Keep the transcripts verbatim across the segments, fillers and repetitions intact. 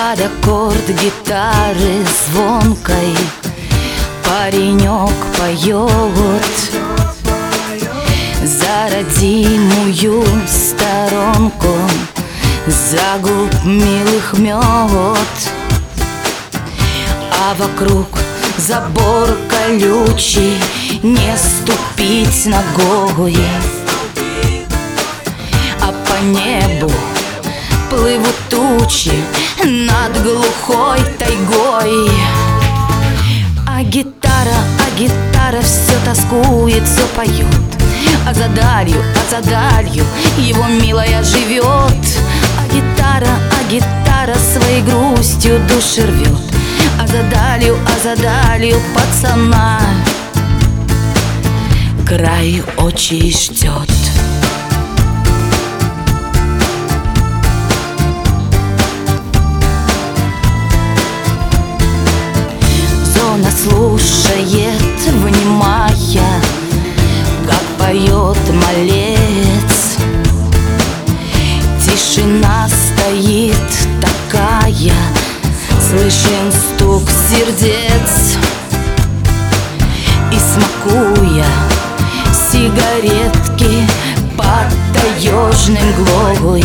Под аккорд гитары звонкой паренек поет за родимую сторонку, за губ милых мед. А вокруг забор колючий, не ступить ногой. А по небу плывут тучи над глухой тайгой. А гитара, а гитара все тоскует, все поет. А за далью, а за далью его милая живет. А гитара, а гитара своей грустью души рвет. А за далью, а за далью пацана край очи ждет. Зона слушает, внимая, как поет малец. Тишина стоит такая, слышен стук сердец. И смакуя сигаретки под таежным глой,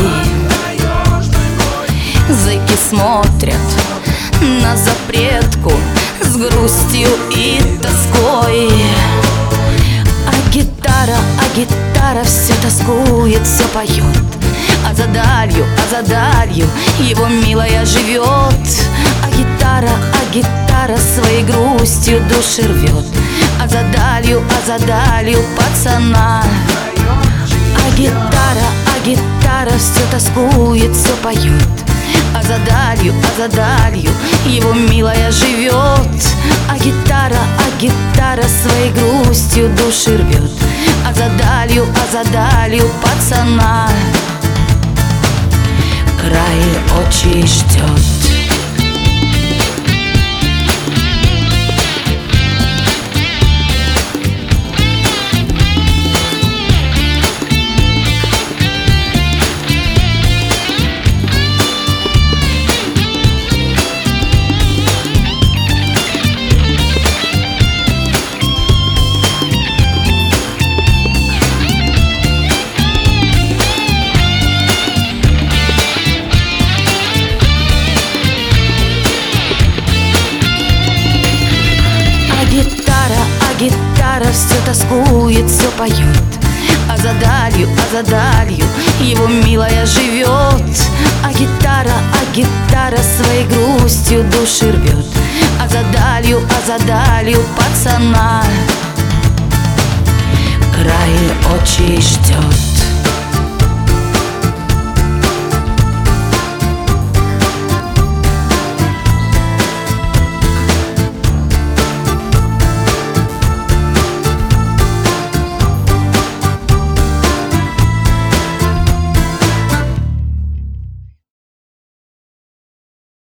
зэки смотрят на запретку с грустью и тоской. А гитара, а гитара все тоскует, все поет. А за далью, а за далью его милая живет. А гитара, а гитара своей грустью души рвет. А за далью, а за далью пацана а гитара, а гитара все тоскует, все поет. А за далью, а за далью его милая живет. А гитара, а гитара своей грустью души рвет. А за далью, а за далью пацана край очи ждет. Гитара все тоскует, все поет. А за далью, а за далью его милая живет. А гитара, а гитара своей грустью души рвет. А за далью, а за далью пацана край очи ждет.